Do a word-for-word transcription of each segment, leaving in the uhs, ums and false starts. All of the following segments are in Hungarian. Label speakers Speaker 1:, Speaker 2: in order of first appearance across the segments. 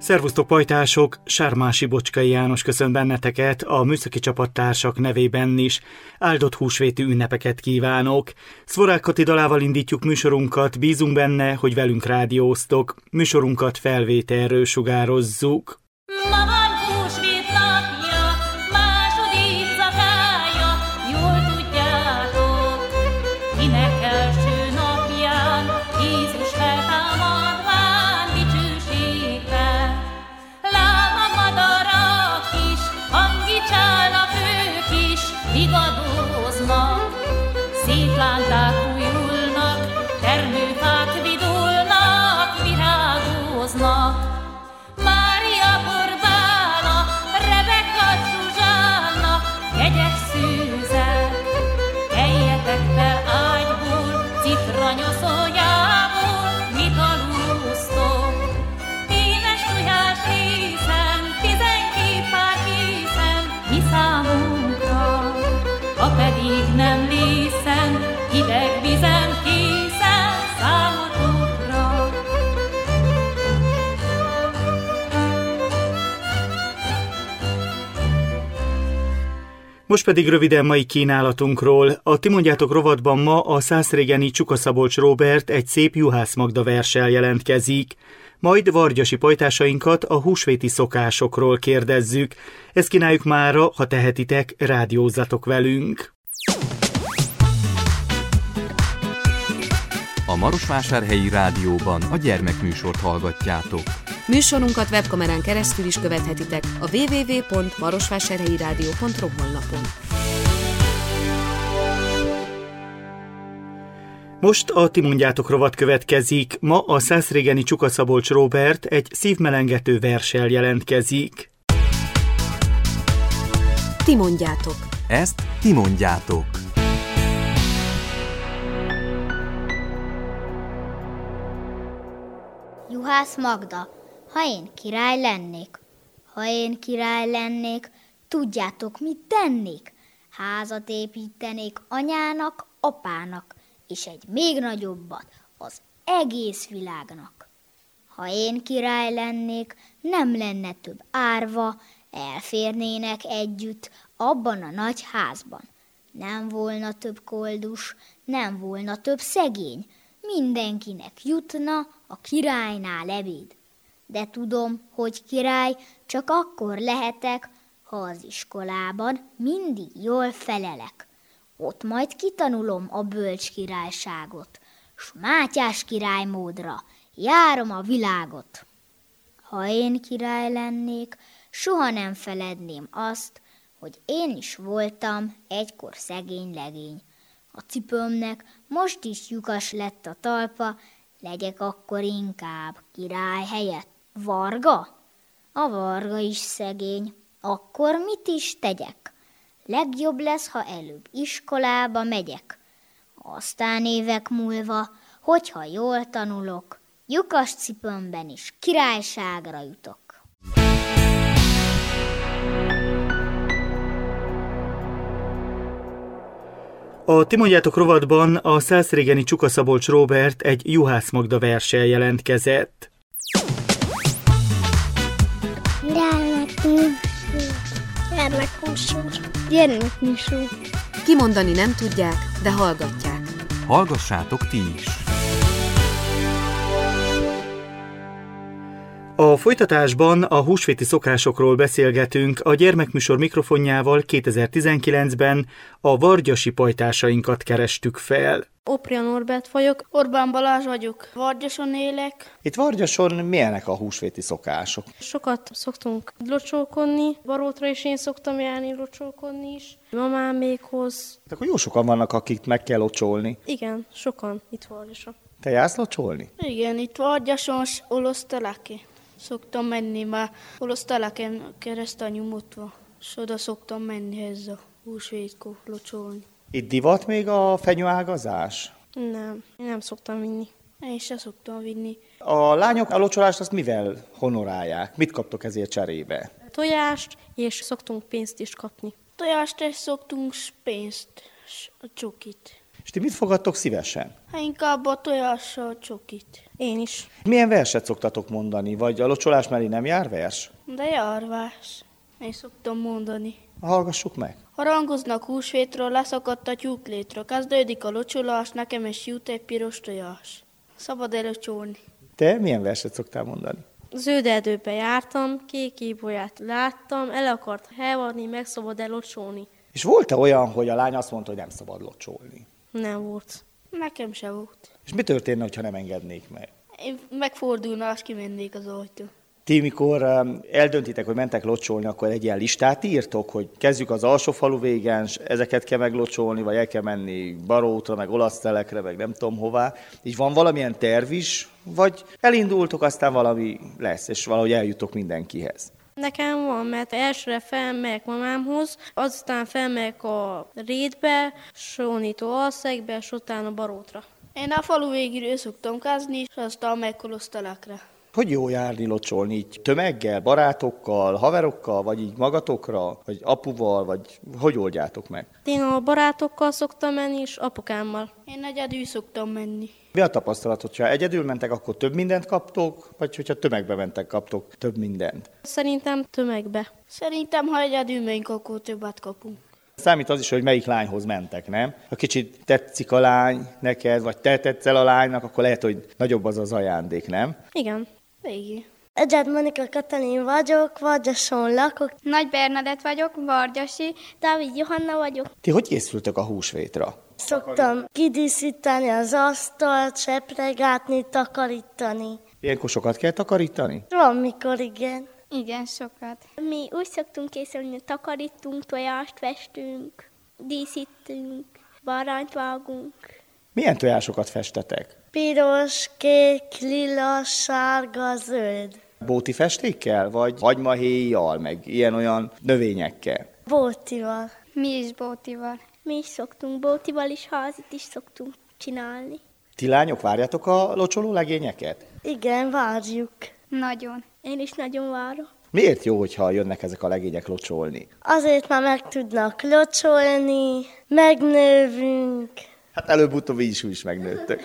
Speaker 1: Szervusztok pajtások, Sármási Bocskai János köszönt benneteket a műszaki csapattársak nevében is. Áldott húsvéti ünnepeket kívánok! Szvorák Kati dalával indítjuk műsorunkat, bízunk benne, hogy velünk rádióztok. Műsorunkat felvételről sugározzuk.
Speaker 2: Ma van húsvét napja, második zakája, jól tudjátok, minek első napján Jézus feltámadván dicsőségben. Lám a madarak is, hangicsának ők is, vigadóznak, szétlánták újulnak, termőfák vidulnak, virágoznak. Mária Borbála, Rebeka Zsuzsána, kegyes szűzek, keljetek fel ágyból, citranyoszolyából, mit aludsztok? Émes tojás részen, tizenkét pár készen, mi számunkra, ha pedig nem lészen, hideg vizen készen számotokra.
Speaker 1: Most pedig röviden mai kínálatunkról. A Ti mondjátok rovatban ma a szászrégeni Csuka-Szabolcs Róbert egy szép Juhász Magda verssel jelentkezik. Majd vargyasi pajtásainkat a húsvéti szokásokról kérdezzük. Ezt kínáljuk mára, ha tehetitek, rádiózzatok velünk.
Speaker 3: A Marosvásárhelyi Rádióban a gyermekműsort hallgatjátok.
Speaker 4: Műsorunkat webkamerán keresztül is követhetitek a double-u double-u double-u pont marosvásárhelyi rádió pont ro honlapon.
Speaker 1: Most a Ti mondjátok rovat következik. Ma a szászrégeni Csuka-Szabolcs Róbert egy szívmelengető verssel jelentkezik.
Speaker 4: Ti mondjátok.
Speaker 3: Ezt ti mondjátok.
Speaker 5: Juhász Magda, ha én király lennék, ha én király lennék, tudjátok, mit tennék? Házat építenék anyának, apának, és egy még nagyobbat az egész világnak. Ha én király lennék, nem lenne több árva, elférnének együtt abban a nagy házban. Nem volna több koldus, nem volna több szegény, mindenkinek jutna a királynál ebéd. De tudom, hogy király csak akkor lehetek, ha az iskolában mindig jól felelek. Ott majd kitanulom a bölcs királyságot, s Mátyás király módra járom a világot. Ha én király lennék, soha nem feledném azt, hogy én is voltam egykor szegény legény. A cipőmnek most is lyukas lett a talpa, legyek akkor inkább király helyett varga? A varga is szegény, akkor mit is tegyek? Legjobb lesz, ha előbb iskolába megyek. Aztán évek múlva, hogyha jól tanulok, lyukas cipőmben is királyságra jutok.
Speaker 1: A Ti mondjátok rovatban a szászrégeni Csuka-Szabolcs Róbert egy Juhász Magda verssel jelentkezett.
Speaker 6: Gyermekműsor. Gyermekműsor. Gyermekműsor.
Speaker 4: Kimondani nem tudják, de hallgatják.
Speaker 3: Hallgassátok ti is!
Speaker 1: A folytatásban a húsvéti szokásokról beszélgetünk a gyermekműsor mikrofonjával kétezer-tizenkilencben a vargyasi pajtásainkat kerestük fel.
Speaker 7: Opria Norbert vagyok, Orbán Balázs vagyok, Vargyason élek.
Speaker 8: Itt Vargyason milyenek a húsvéti szokások?
Speaker 7: Sokat szoktunk locsolkodni, Barótra is én szoktam járni locsolkodni is, mamámékhoz.
Speaker 8: De akkor jó sokan vannak, akik meg kell locsolni.
Speaker 7: Igen, sokan itt Vargyason.
Speaker 8: Te jársz locsolni?
Speaker 7: Igen, itt Vargyason Olosztelake. Szoktam menni már Olosztelaken keresztanyomotva, és oda szoktam menni ez a húsvétkor locsolni.
Speaker 8: Itt divat még a fenyőágazás?
Speaker 7: Nem, én nem szoktam vinni. Én sem szoktam vinni.
Speaker 8: A lányok a locsolást azt mivel honorálják? Mit kaptok ezért cserébe?
Speaker 7: Tojást, és szoktunk pénzt is kapni. Tojást és szoktunk, pénzt, a csokit.
Speaker 8: És ti mit fogadtok szívesen?
Speaker 7: Hát inkább a tojással a csokit.
Speaker 9: Én is.
Speaker 8: Milyen verset szoktatok mondani? Vagy a locsolás mellé nem jár vers?
Speaker 7: De járvás. Én szoktam mondani.
Speaker 8: Hallgassuk meg.
Speaker 7: Harangoznak húsvétről, leszakadt a tyúklétről. Kezdődik a locsolás, nekem is jut egy piros tojás. Szabad elocsolni.
Speaker 8: Te milyen verset szoktál mondani?
Speaker 9: Zöld erdőbe jártam, kék ibolyát láttam, el akart hevarni, meg szabad elocsolni.
Speaker 8: És volt-e olyan, hogy a lány azt mondta, hogy nem szabad locsolni?
Speaker 9: Nem volt.
Speaker 7: Nekem se volt.
Speaker 8: És mi történne, ha nem engednék meg?
Speaker 7: Én megfordulna, és kimennék az ajtó.
Speaker 8: Ti, mikor eldöntitek, hogy mentek locsolni, akkor egy ilyen listát írtok, hogy kezdjük az alsó falu végen, és ezeket kell meglocsolni, vagy el kell menni Barótra, meg Olasztelekre, meg nem tudom hová. Így van valamilyen terv is, vagy elindultok, aztán valami lesz, és valahogy eljutok mindenkihez.
Speaker 9: Nekem van, mert elsőre felmegyek mamámhoz, azután felmegyek a Rétbe, Sónitó Alszegbe, és utána Barótra.
Speaker 7: Én a falu végéről szoktam kázni, és aztán megkolosztalakra.
Speaker 8: Hogy jó járni locsolni? Így tömeggel, barátokkal, haverokkal, vagy így magatokra, vagy apuval, vagy hogy oldjátok meg?
Speaker 9: Én a barátokkal szoktam menni, és apukámmal.
Speaker 7: Én egyedül szoktam menni.
Speaker 8: Mi a tapasztalat, hogyha egyedül mentek, akkor több mindent kaptok, vagy hogyha tömegbe mentek, kaptok több mindent?
Speaker 9: Szerintem tömegbe.
Speaker 7: Szerintem, ha egyedül megyünk, akkor többet kapunk.
Speaker 8: Számít az is, hogy melyik lányhoz mentek, nem? Ha kicsit tetszik a lány neked, vagy te tetszel a lánynak, akkor lehet, hogy nagyobb az az ajándék, nem?
Speaker 9: Igen.
Speaker 7: Végé.
Speaker 6: Egyed Monika Katalin vagyok, Vargyason lakok.
Speaker 10: Nagy Bernadett vagyok, Vargyasi.
Speaker 6: Dávid Johanna vagyok.
Speaker 8: Ti hogy készültök a húsvétra?
Speaker 6: Szoktam kidíszíteni az asztalt, sepregátni, takarítani.
Speaker 8: Ilyenkor sokat kell takarítani?
Speaker 6: Van mikor, igen.
Speaker 10: Igen, sokat.
Speaker 6: Mi úgy szoktunk készülni, hogy takarítunk, tojást festünk, díszítünk, bárányt vágunk.
Speaker 8: Milyen tojásokat festetek?
Speaker 6: Piros, kék, lila, sárga, zöld.
Speaker 8: Bóti festékkel, vagy hagymahéjjal, meg ilyen-olyan növényekkel?
Speaker 6: Bótival.
Speaker 10: Mi is bótival.
Speaker 6: Mi is szoktunk bótival is, házit is szoktunk csinálni.
Speaker 8: Ti lányok várjátok a locsoló legényeket?
Speaker 6: Igen, várjuk.
Speaker 10: Nagyon.
Speaker 6: Én is nagyon várom.
Speaker 8: Miért jó, hogyha jönnek ezek a legények locsolni?
Speaker 6: Azért már meg tudnak locsolni, megnővünk.
Speaker 8: Hát előbb-utóbb így is, is megnőttök.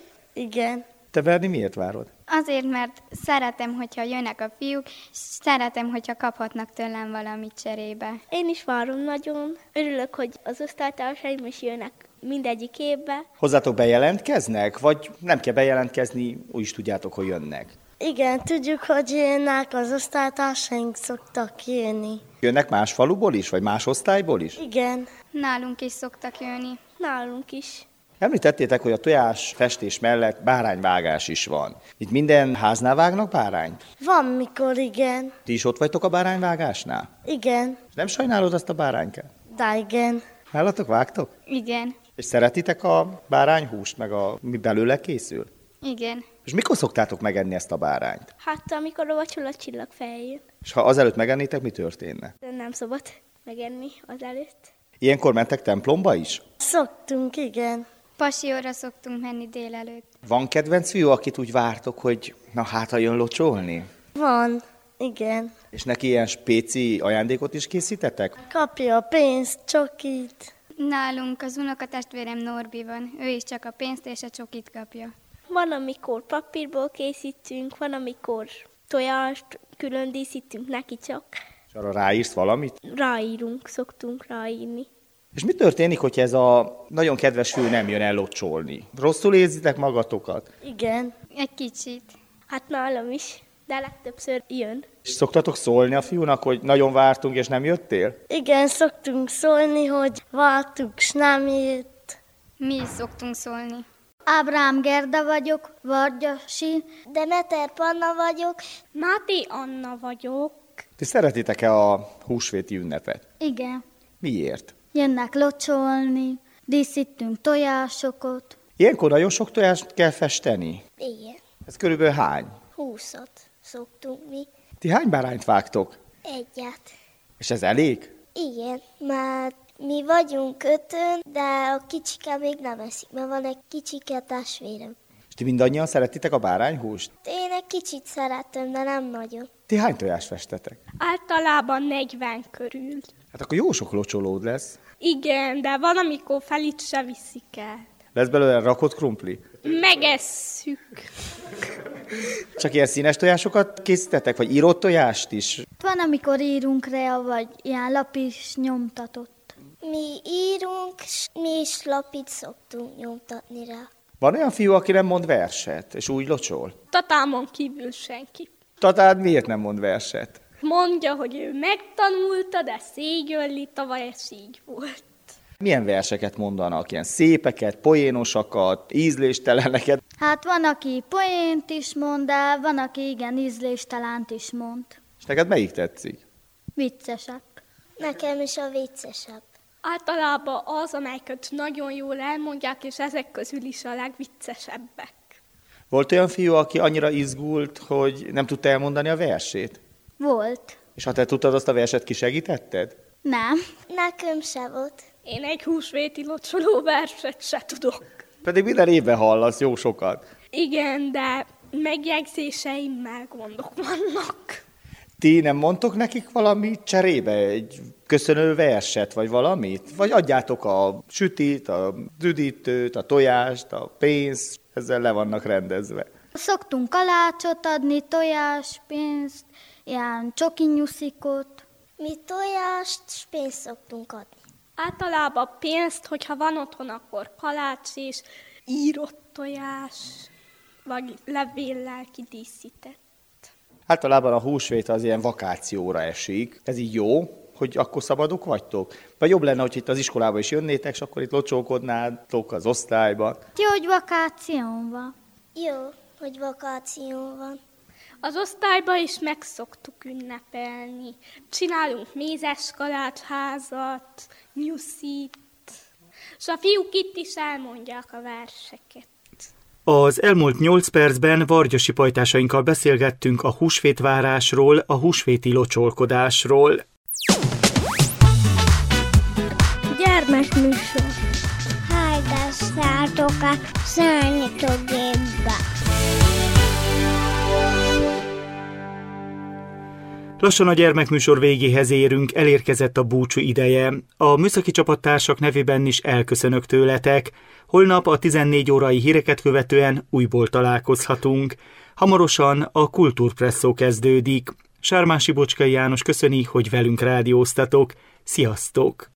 Speaker 6: Igen.
Speaker 8: Te, Berni, miért várod?
Speaker 10: Azért, mert szeretem, hogyha jönnek a fiúk, és szeretem, hogyha kaphatnak tőlem valamit cserébe.
Speaker 6: Én is várom nagyon. Örülök, hogy az osztálytársaim is jönnek mindegyik évbe.
Speaker 8: Hozzátok bejelentkeznek, vagy nem kell bejelentkezni, úgy is tudjátok, hogy jönnek?
Speaker 6: Igen, tudjuk, hogy jönnek, az osztálytársaink szoktak jönni.
Speaker 8: Jönnek más faluból is, vagy más osztályból is?
Speaker 6: Igen.
Speaker 10: Nálunk is szoktak jönni.
Speaker 6: Nálunk is.
Speaker 8: Említettétek, hogy a tojás festés mellett bárányvágás is van. Itt minden háznál vágnak bárányt?
Speaker 6: Van mikor, igen.
Speaker 8: Ti is ott vagytok a bárányvágásnál?
Speaker 6: Igen.
Speaker 8: Nem sajnálod azt a báránykát?
Speaker 6: De igen.
Speaker 8: Nálatok vágtok?
Speaker 10: Igen.
Speaker 8: És szeretitek a bárányhúst, meg a, mi belőle készül?
Speaker 10: Igen.
Speaker 8: És mikor szoktátok megenni ezt a bárányt?
Speaker 6: Hát amikor a vacsora csillag feljön.
Speaker 8: És ha azelőtt megennétek, mi történne?
Speaker 6: De nem szabad megenni azelőtt.
Speaker 8: Ilyenkor mentek templomba is?
Speaker 6: Szoktunk, igen.
Speaker 10: Pasióra szoktunk menni délelőtt.
Speaker 8: Van kedvenc fiú, akit úgy vártok, hogy na hát, ha jön locsolni?
Speaker 6: Van, igen.
Speaker 8: És neki ilyen spéci ajándékot is készítetek?
Speaker 6: Kapja a pénzt, csokit.
Speaker 10: Nálunk az unokatestvérem Norbi van. Ő is csak a pénzt és a csokit kapja.
Speaker 6: Van, amikor papírból készítünk, van, amikor tojást külön díszítünk neki csak.
Speaker 8: És arra ráírsz valamit?
Speaker 6: Ráírunk, szoktunk ráírni.
Speaker 8: És mi történik, hogyha ez a nagyon kedves fiú nem jön el locsolni? Rosszul érzitek magatokat?
Speaker 6: Igen.
Speaker 10: Egy kicsit.
Speaker 6: Hát nálam is, de legtöbbször jön.
Speaker 8: És szoktatok szólni a fiúnak, hogy nagyon vártunk és nem jöttél?
Speaker 6: Igen, szoktunk szólni, hogy vártuk, s nem jött.
Speaker 10: Mi is szoktunk szólni.
Speaker 5: Ábrám Gerda vagyok, Vargyasi.
Speaker 6: Demeter Panna vagyok. Máté Anna vagyok.
Speaker 8: Ti szeretitek-e a húsvéti ünnepet?
Speaker 5: Igen.
Speaker 8: Miért?
Speaker 5: Jönnek locsolni, díszítünk tojásokat.
Speaker 8: Ilyenkor nagyon sok tojást kell festeni?
Speaker 6: Igen.
Speaker 8: Ez körülbelül hány?
Speaker 6: Húszat szoktunk mi.
Speaker 8: Ti hány bárányt vágtok?
Speaker 6: Egyet.
Speaker 8: És ez elég?
Speaker 6: Igen, mert mi vagyunk ötön, de a kicsike még nem eszik, mert van egy kicsike testvérem.
Speaker 8: És ti mindannyian szeretitek a bárányhúst?
Speaker 6: Én egy kicsit szeretem, de nem nagyon.
Speaker 8: Ti hány tojást festetek?
Speaker 6: Általában negyven körül.
Speaker 8: Hát akkor jó sok locsolód lesz.
Speaker 6: Igen, de van, amikor fel itt se viszik el.
Speaker 8: Lesz belőle rakott krumpli?
Speaker 6: Megesszük.
Speaker 8: Csak ilyen színes tojásokat készítetek, vagy írott tojást is?
Speaker 5: Van, amikor írunk rea, vagy ilyen lapis nyomtatott.
Speaker 11: Mi írunk, mi is lapit szoktunk nyomtatni rá.
Speaker 8: Van olyan fiú, aki nem mond verset, és úgy locsol?
Speaker 6: Tatámon kívül senki.
Speaker 8: Tatád miért nem mond verset?
Speaker 6: Mondja, hogy ő megtanulta, de szégyölli, tavaly ez így volt.
Speaker 8: Milyen verseket mondanak? Ilyen szépeket, poénosakat, ízlésteleneket?
Speaker 5: Hát van, aki poént is mond, de van, aki igen ízléstelánt is mond.
Speaker 8: És neked melyik tetszik?
Speaker 5: Viccesebb.
Speaker 11: Nekem is a viccesebb.
Speaker 6: Általában az, amelyiket nagyon jól elmondják, és ezek közül is a legviccesebbek.
Speaker 8: Volt olyan fiú, aki annyira izgult, hogy nem tudta elmondani a versét?
Speaker 5: Volt.
Speaker 8: És ha te tudtad, azt a verset kisegítetted?
Speaker 5: Nem.
Speaker 11: Nekem se volt.
Speaker 6: Én egy húsvéti locsoló verset se tudok.
Speaker 8: Pedig minden évben hallasz jó sokat.
Speaker 6: Igen, de megjegyzéseimmel gondok vannak.
Speaker 8: Ti nem mondtok nekik valami cserébe, egy köszönő verset, vagy valamit? Vagy adjátok a sütit, a üdítőt, a tojást, a pénzt, ezzel le vannak rendezve.
Speaker 5: Szoktunk kalácsot adni, tojás, pénzt, ilyen csokinyuszikot.
Speaker 11: Mi tojást és pénzt szoktunk adni.
Speaker 6: Általában pénzt, hogyha van otthon, akkor kalács és írott tojás, vagy levéllel kidíszített.
Speaker 8: Általában a húsvét az ilyen vakációra esik. Ez így jó, hogy akkor szabadok vagytok? Vagy jobb lenne, hogy itt az iskolába is jönnétek, és akkor itt locsolkodnátok az osztályban?
Speaker 5: Ti, hogy vakáción van?
Speaker 11: Jó, hogy vakáció van.
Speaker 6: Az osztályban is meg szoktuk ünnepelni. Csinálunk mézes kalácsházat, nyuszit, és a fiúk itt is elmondják a verseket.
Speaker 1: Az elmúlt nyolc percben vargyasi pajtásainkkal beszélgettünk a húsvétvárásról, a húsvéti locsolkodásról.
Speaker 11: Gyermekműsor. Hallgassátok a számítógépbe.
Speaker 1: Lassan a gyermekműsor végéhez érünk, elérkezett a búcsú ideje. A műszaki csapattársak nevében is elköszönök tőletek. Holnap a tizennégy órai híreket követően újból találkozhatunk. Hamarosan a Kultúrpresszó kezdődik. Sármási Bocskai János köszöni, hogy velünk rádióztatok. Sziasztok!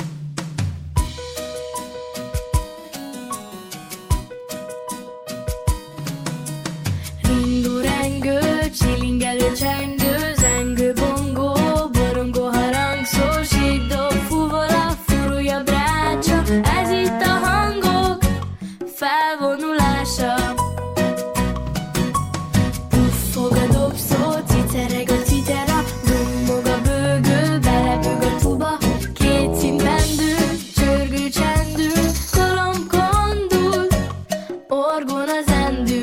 Speaker 12: Ringó, rengő, csilingelő, csengő, zengő, bongó, borongó, harangszó, sípdob, fuvola, furulja, brácsa, ez itt a hangok felvonulása. Puffog a dobszó, cicereg a citera, dummog a bőgő, belebög a tuba, két színben dől, csörgő, csendül, kolomb kondul, orgona zendül.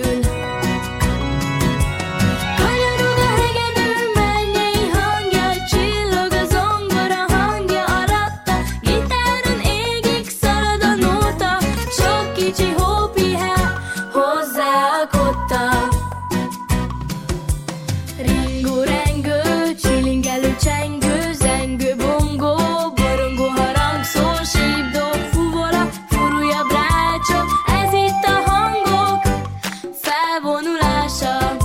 Speaker 12: Kanyarog a hegedű, mennyei hangja, csillog a zongora hangja, a ratta, gitáron égig szalad a nóta, sok kicsi hó pihel hozzá a kotta. Ringó, rengő, csilingelő, csengő, zengő, bongó, borongó, harangszó, sípdob, fuvola, furulja, brácsa, ez itt a hangok felvonulása.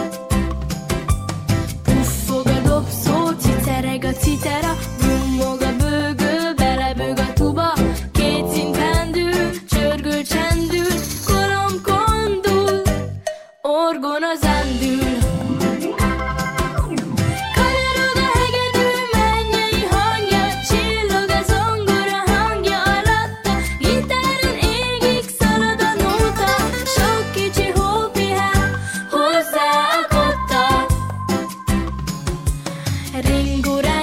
Speaker 12: Puffog a dobszó, cicereg a citera, dummog a bőgő, belebög a tuba, két színben dől, csörgő, csendül, kolomb kondul, orgona zendül. Kanyarog a hegedű, mennyei hangja, csillog a zongora hangja, a ratta, gitáron égig szalad a nóta, sok kicsi hó pihel hozzá a kotta. Ringó,